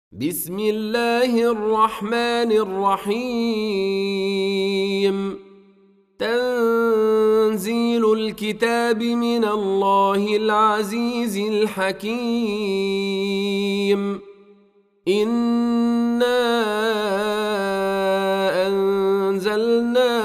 بسم الله الرحمن الرحيم. تنزيل الكتاب من الله العزيز الحكيم. إنا أنزلنا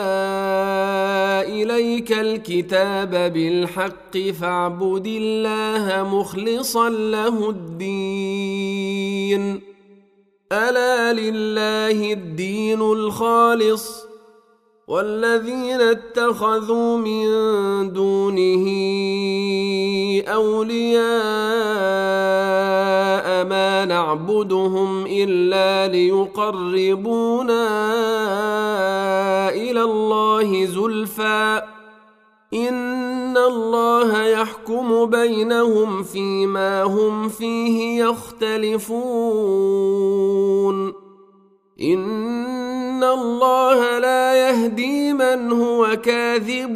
إليك الكتاب بالحق فاعبد الله مخلصا له الدين. ألا لله الدين الخالص والذين اتخذوا من دونه أولياء ما نعبدهم إلا ليقربونا إلى الله زلفى إن الله يحكم بينهم فيما هم فيه يختلفون. إن الله لا يهدي من هو كاذب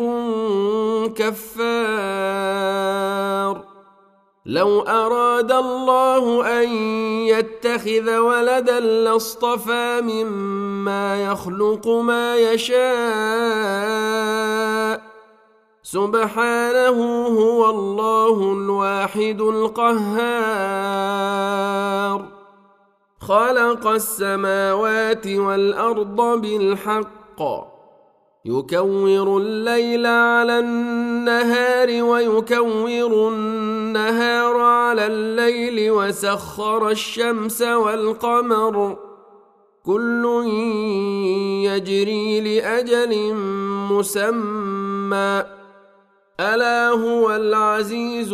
كفار. لو أراد الله أن يتخذ ولدا لاصطفى مما يخلق ما يشاء سبحانه هو الله الواحد القهار. خلق السماوات والأرض بالحق يكور الليل على النهار ويكور النهار على الليل وسخر الشمس والقمر كل يجري لأجل مسمى ألا هو العزيز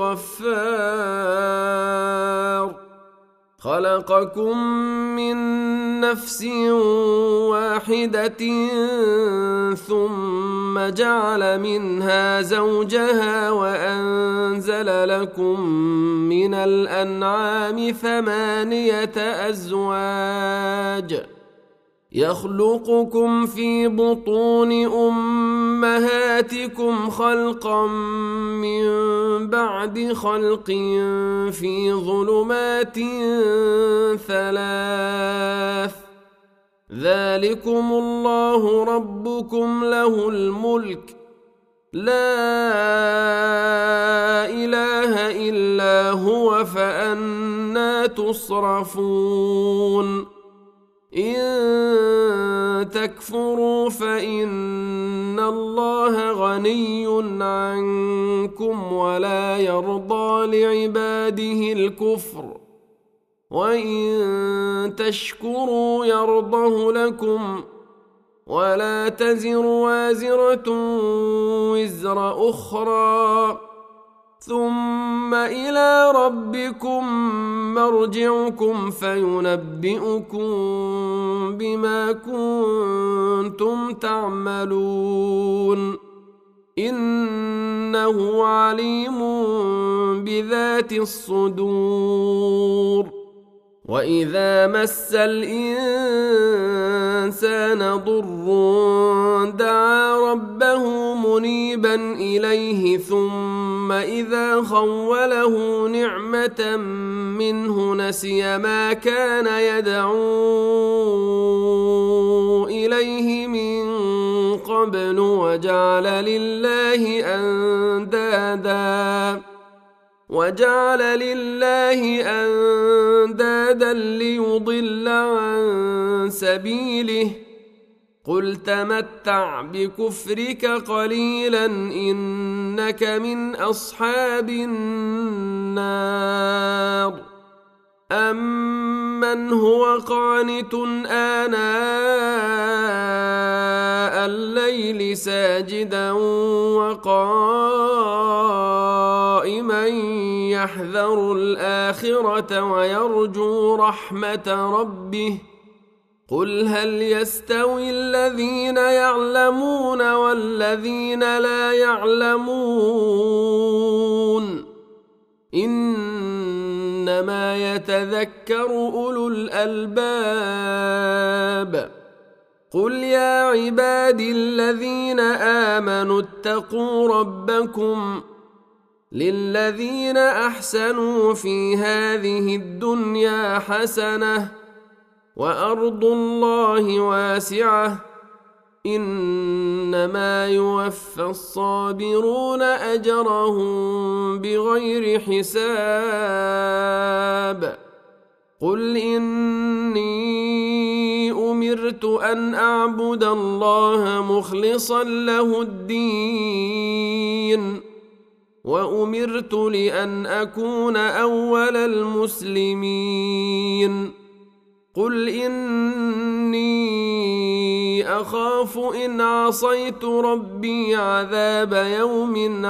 الغفار. خلقكم من نفس واحدة ثم جعل منها زوجها وأنزل لكم من الأنعام 8 أزواج يخلقكم في بطون أمهاتكم خلقا من بعد خلق في ظلمات 3 ذلكم الله ربكم له الملك لا إله إلا هو فأنى تصرفون. إن تكفروا فإن الله غني عنكم ولا يرضى لعباده الكفر وإن تشكروا يرضه لكم ولا تزر وازرة وزر أخرى ثم إلى ربكم مرجعكم فينبئكم بما كنتم تعملون إنه عليم بذات الصدور. وإذا مس الإنسان ضر دعا ربه منيبا إليه ثم إذا خوله نعمة منه نسي ما كان يدعو إليه من قبل وجعل لله أندادا ليضل عن سبيله قل تمتع بكفرك قليلا إنك من أصحاب النار. أمن هو قانت آناء الليل ساجدا وقائما يحذر الآخرة ويرجو رحمة ربه قل هل يستوي الذين يعلمون والذين لا يعلمون إنما يتذكر أولو الألباب. قل يا عبادي الذين آمنوا اتقوا ربكم للذين أحسنوا في هذه الدنيا حسنة وأرض الله واسعة إنما يوفى الصابرون أجرهم بغير حساب قل إني أمرت أن أعبد الله مخلصا له الدين وأمرت لأن أكون أول المسلمين قل إني أخاف إن عصيت ربي عذاب يوم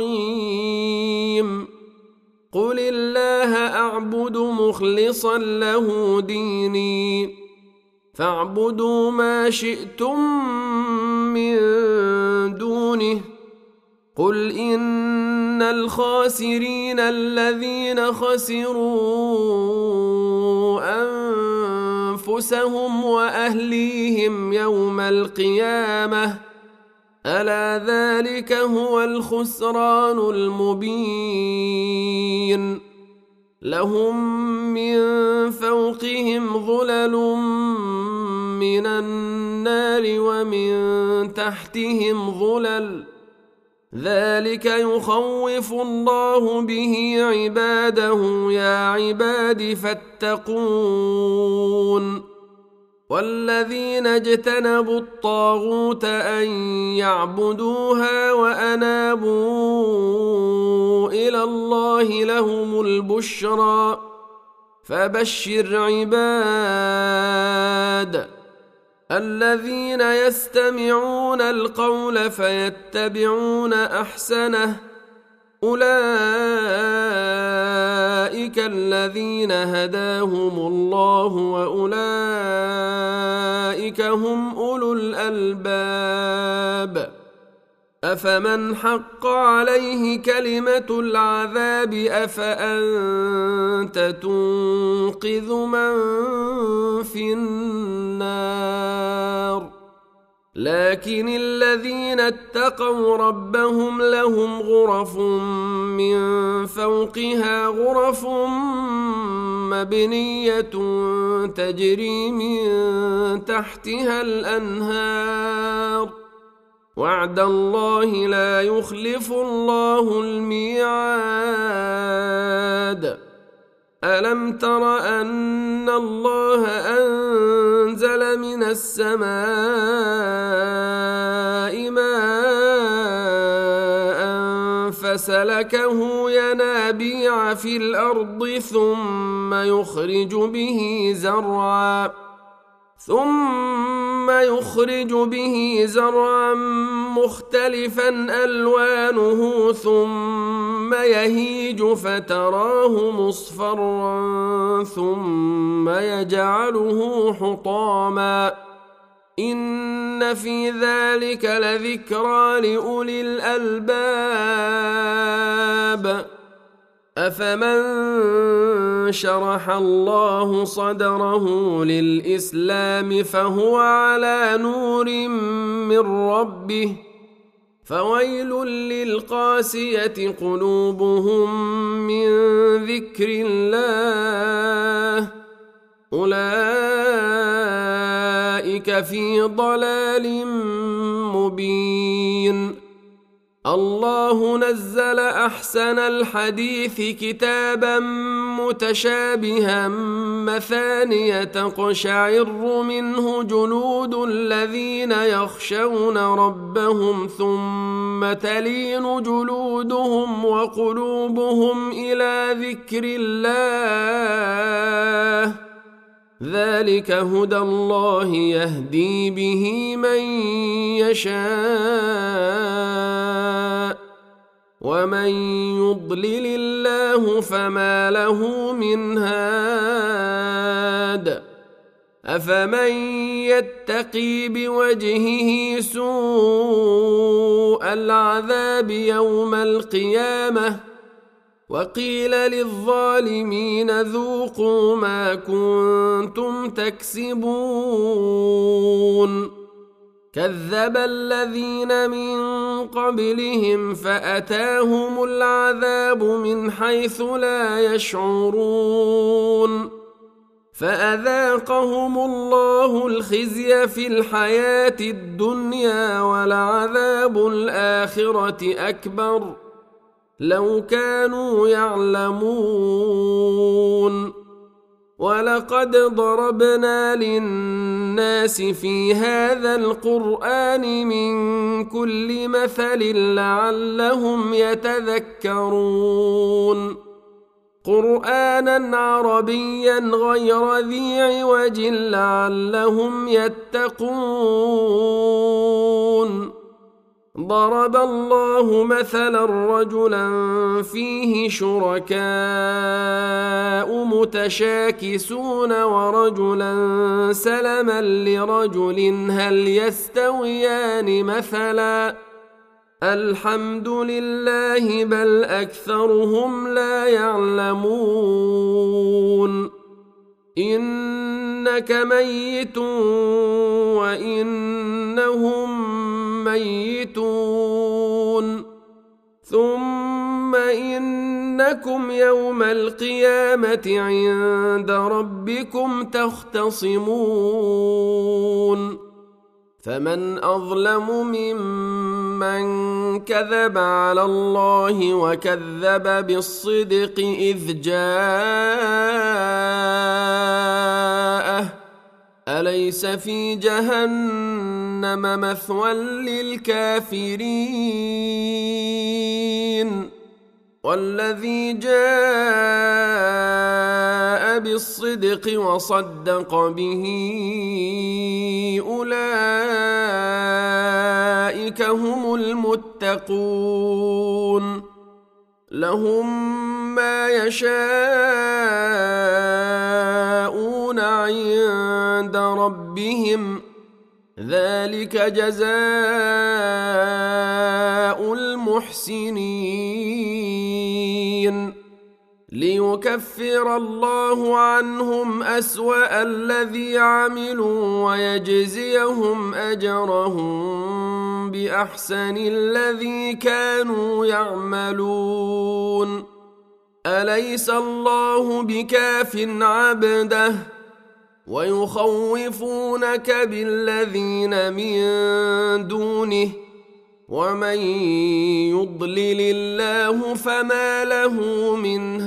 عظيم قل الله أعبد مخلصا له ديني فاعبدوا ما شئتم من دونه قل إن الخاسرين الذين خسروا أنفسهم وأهليهم يوم القيامة ألا ذلك هو الخسران المبين لهم من فوقهم ظلل من النار ومن تحتهم ظلل ذلك يخوف الله به عباده يا عباد فاتقون والذين اجتنبوا الطاغوت أن يعبدوها وأنابوا إلى الله لهم البشرى فبشر عباد الذين يستمعون القول فيتبعون أحسنه أولئك الذين هداهم الله وأولئك هم أولو الألباب أفمن حق عليه كلمة العذاب أفأنت تنقذ من في النار لكن الذين اتقوا ربهم لهم غرف من فوقها غرف مبنية تجري من تحتها الأنهار وعد الله لا يخلف الله الميعاد ألم تر أن الله أنزل من السماء ماء فسلكه ينابيع في الأرض ثم يخرج به زرعا مختلفا ألوانه ثم يهيج فتراه مصفرا ثم يجعله حطاما إن في ذلك لذكرى لأولي الألباب أفمن شرح الله صدره للإسلام فهو على نور من ربه فويل للقاسية قلوبهم من ذكر الله أولئك في ضلال مبين الله نزل أحسن الحديث كتابا متشابها مثانية تقشعر منه جلود الذين يخشون ربهم ثم تلين جلودهم وقلوبهم إلى ذكر الله ذلك هدى الله يهدي به من يشاء ومن يضلل الله فما له من هاد أفمن يتقي بوجهه سوء العذاب يوم القيامة وقيل للظالمين ذوقوا ما كنتم تكسبون كذب الذين من قبلهم فأتاهم العذاب من حيث لا يشعرون فأذاقهم الله الخزي في الحياة الدنيا ولعذاب الآخرة أكبر لو كانوا يعلمون ولقد ضربنا للناس في هذا القرآن من كل مثل لعلهم يتذكرون قرآنا عربيا غير ذي عوج لعلهم يتقون ضرب الله مثلا رجلا فيه شركاء متشاكسون ورجلا سلما لرجل هل يستويان مثلا الحمد لله بل أكثرهم لا يعلمون إنك ميت وإنهم ميتون ثم إنكم يوم القيامة عند ربكم تختصمون فمن أظلم ممن كذب على الله وكذب بالصدق إذ جاءه أليس في جهنم مثوى للكافرين والذي جاء بالصدق وصدق به أولئك هم المتقون لهم ما يشاءون عند ربهم ذلك جزاء المحسنين ليكفر الله عنهم أسوأ الذي عملوا ويجزيهم أجرهم بأحسن الذي كانوا يعملون أليس الله بكاف عبده ويخوفونك بالذين من دونه ومن يضلل الله فما له من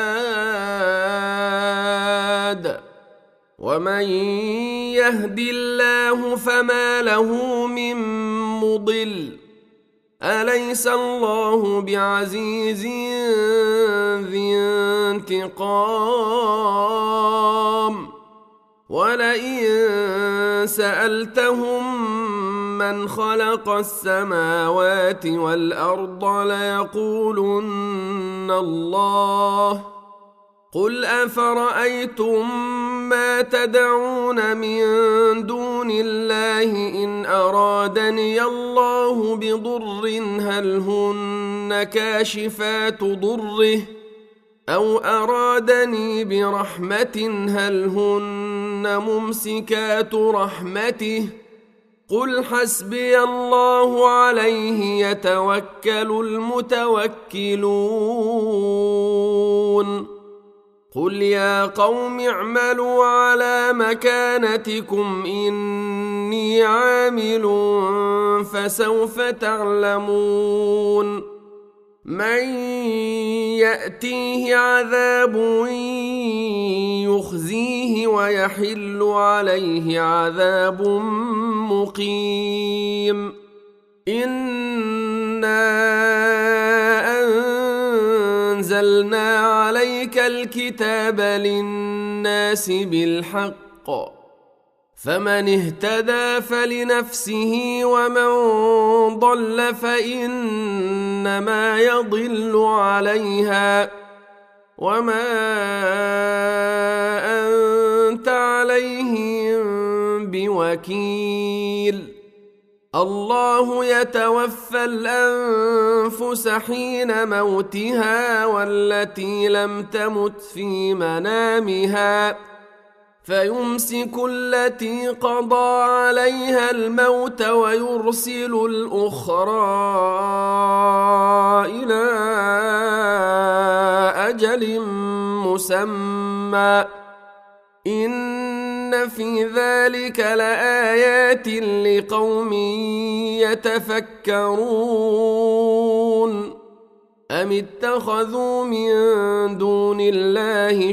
هاد ومن يهد الله فما له من مضل أليس الله بعزيز ذي انتقام ولئن سألتهم من خلق السماوات والأرض ليقولن الله قل أفرأيتم ما تدعون من دون الله إن أرادني الله بضر هل هن كاشفات ضره أو أرادني برحمة هل هن ممسكات رحمته قل حسبي الله عليه يتوكل المتوكلون قل يا قوم اعملوا على مكانتكم إني عامل فسوف تعلمون من يأتيه عذاب يخزيه ويحل عليه عذاب مقيم إنا أنزلنا عليك الكتاب للناس بالحق فمن اهتدى فلنفسه ومن ضل فإنما يضل عليها وما أنت عليهم بوكيل الله يتوفى الأنفس حين موتها والتي لم تمت في منامها فيمسك التي قضى عليها الموت ويرسل الأخرى إلى أجل مسمى إن في ذلك لآيات لقوم يتفكرون أم اتخذوا من دون الله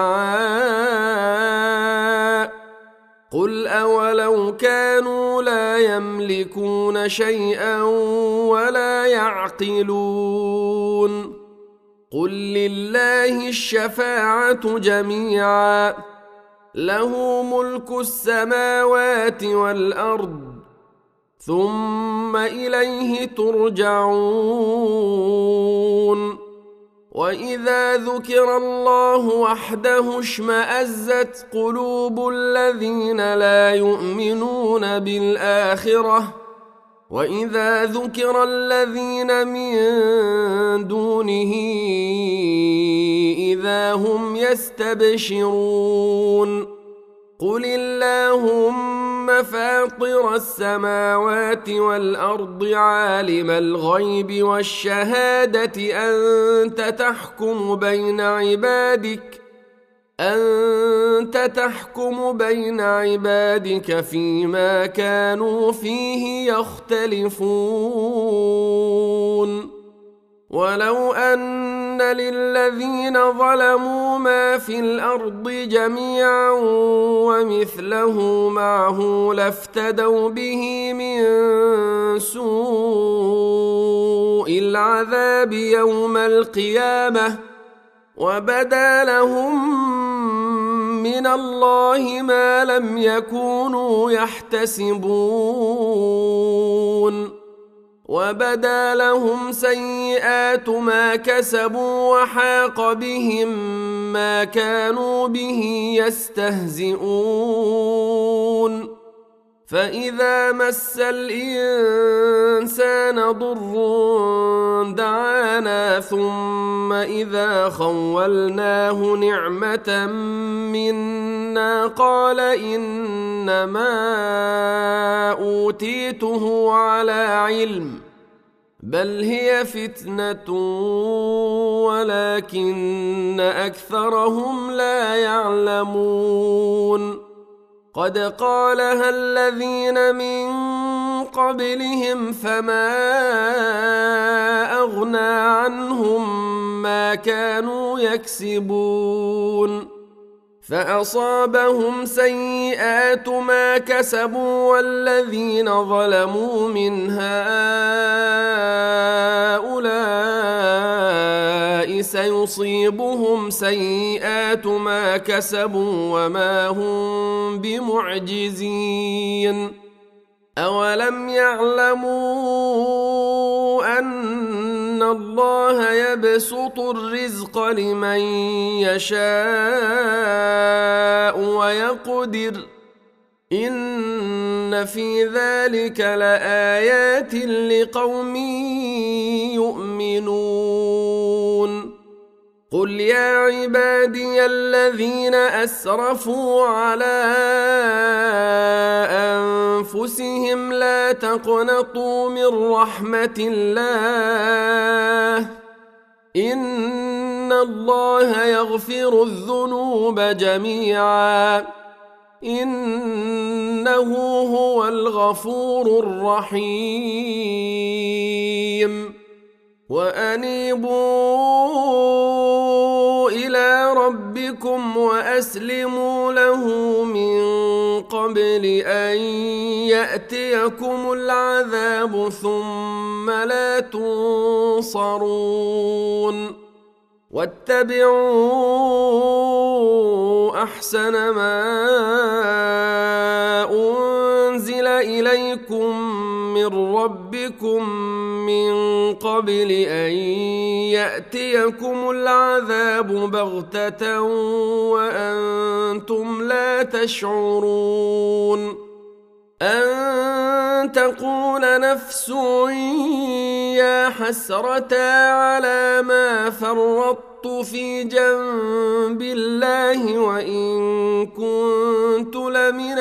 شفعاء قل أولو كانوا لا يملكون شيئا ولا يعقلون قل لله الشفاعة جميعا له ملك السماوات والأرض ثم إليه ترجعون وإذا ذكر الله وحده اشمأزت قلوب الذين لا يؤمنون بالآخرة وإذا ذكر الذين من دونه إذا هم يستبشرون قل اللهم فاطر السماوات والأرض عالم الغيب والشهادة أنت تحكم بين عبادك فيما كانوا فيه يختلفون ولو أن للذين ظلموا ما في الأرض جميعا ومثله معه لافتدوا به من سوء العذاب يوم القيامة وبدا لهم من الله ما لم يكونوا يحتسبون وبدا لهم سيئات ما كسبوا وحاق بهم ما كانوا به يستهزئون فإذا مس الإنسان ضر دعانا ثم إذا خولناه نعمة منا قال إنما أوتيته على علم بل هي فتنة ولكن أكثرهم لا يعلمون قد قالها الذين من قبلهم فما أغنى عنهم ما كانوا يكسبون فأصابهم سيئات ما كسبوا والذين ظلموا من هؤلاء سيصيبهم سيئات ما كسبوا وما هم بمعجزين أولم يعلموا أن الله يبسط الرزق لمن يشاء ويقدر إن في ذلك لآيات لقوم يؤمنون قل يا عبادي الذين أسرفوا على أنفسهم لا تقنطوا من رحمة الله إن الله يغفر الذنوب جميعا إنه هو الغفور الرحيم وأنيبوا إلى ربكم وأسلموا له من قبل أن يأتيكم العذاب ثم لا تنصرون واتبعوا أحسن ما أنزل إليكم من ربكم من قبل أن يأتيكم العذاب بغتة وأنتم لا تشعرون أن تقول نفس يا حسرة على ما فرطت فرطت في جنب الله وإن كنت لمن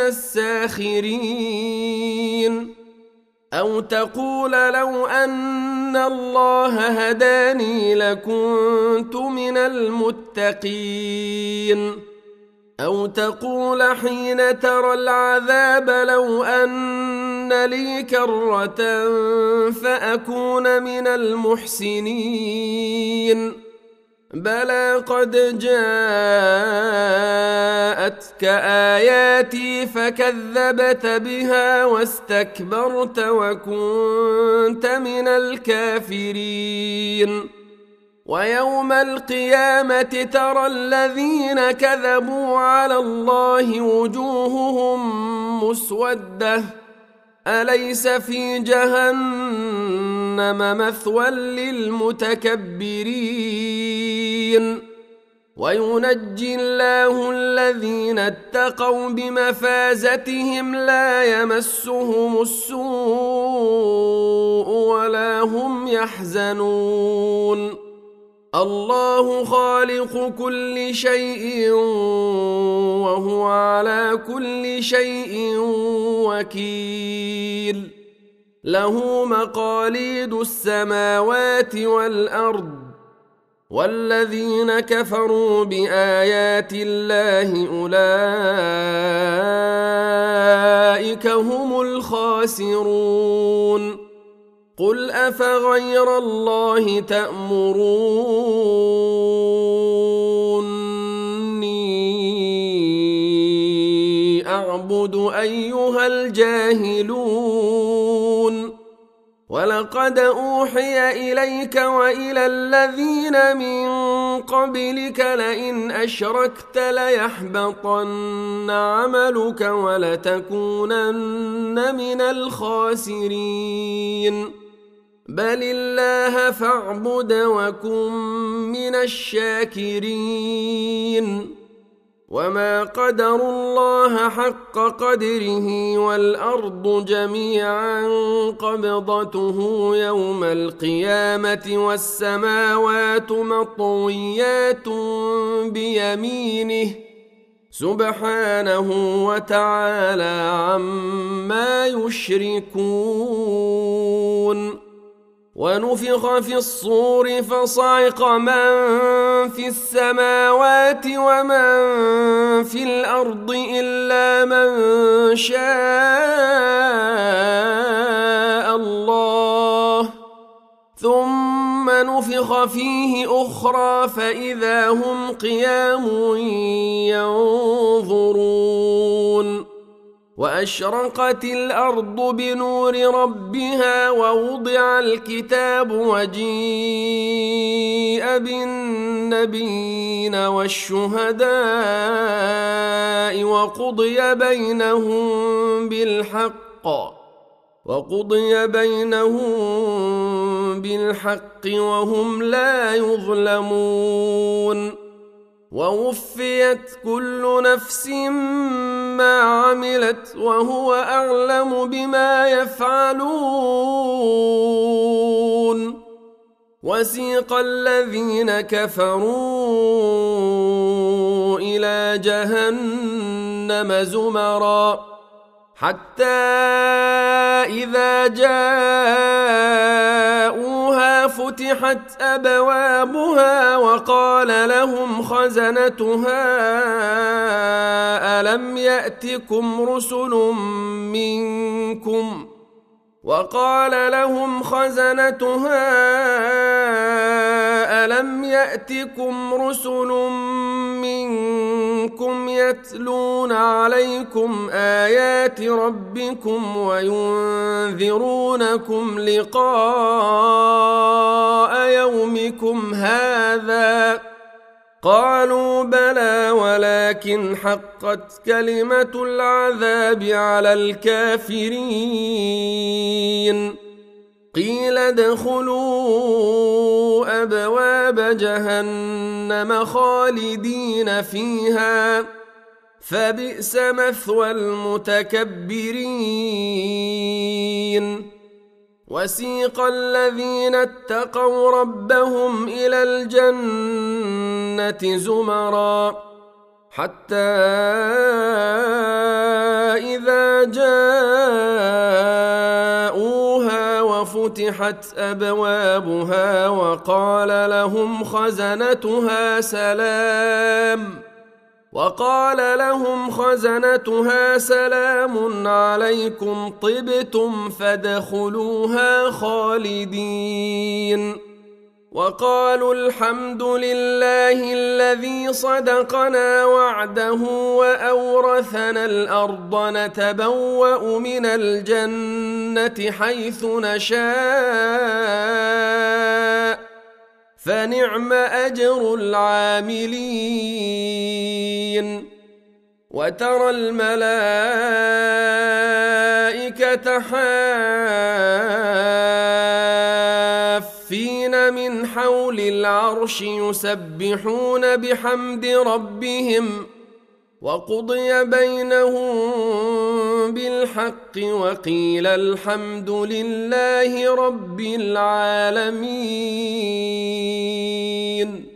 الساخرين أو تقول لو أن الله هداني لكنت من المتقين أو تقول حين ترى العذاب لو أن لي كرة فأكون من المحسنين بلى قد جاءتك آياتي فكذبت بها واستكبرت وكنت من الكافرين ويوم القيامة ترى الذين كذبوا على الله وجوههم مسودة أليس في جهنم مثوى للمتكبرين وينجي الله الذين اتقوا بمفازتهم لا يمسهم السوء ولا هم يحزنون الله خالق كل شيء وهو على كل شيء وكيل له مقاليد السماوات والأرض والذين كفروا بآيات الله أولئك هم الخاسرون قل أفغير الله تأمروني أعبد أيها الجاهلون ولقد أوحي إليك وإلى الذين من قبلك لئن أشركت ليحبطن عملك ولتكونن من الخاسرين بل الله فاعبد وكن من الشاكرين وما قدروا الله حق قدره والأرض جميعا قبضته يوم القيامة والسماوات مطويات بيمينه سبحانه وتعالى عما يشركون ونفخ في الصور فصعق من في السماوات ومن في الأرض إلا من شاء الله ثم نفخ فيه أخرى فإذا هم قيام ينظرون وأشرقت الأرض بنور ربها ووضع الكتاب وجيء بالنبيين والشهداء وقضي بينهم بالحق وهم لا يظلمون ووفيت كل نفس ما عملت وهو أعلم بما يفعلون وسيق الذين كفروا إلى جهنم زمرا حتى إذا جاءوها فتحت أبوابها وقال لهم خزنتها ألم يأتكم رسل منكم يتلون عليكم آيات ربكم وينذرونكم لقاء يومكم هذا قالوا بلى ولكن حقت كلمة العذاب على الكافرين قيل ادخلوا أبواب جهنم خالدين فيها فبئس مثوى المتكبرين وسيق الذين اتقوا ربهم إلى الجنة زمرا حتى إذا جاءوها وفتحت أبوابها وقال لهم خزنتها سلام عليكم طبتم فادخلوها خالدين وقالوا الحمد لله الذي صدقنا وعده وأورثنا الأرض نتبوأ من الجنة حيث نشاء فنعم أجر العاملين وترى الملائكة حافين من حول العرش يسبحون بحمد ربهم وقضي بينهم بالحق وقيل الحمد لله رب العالمين.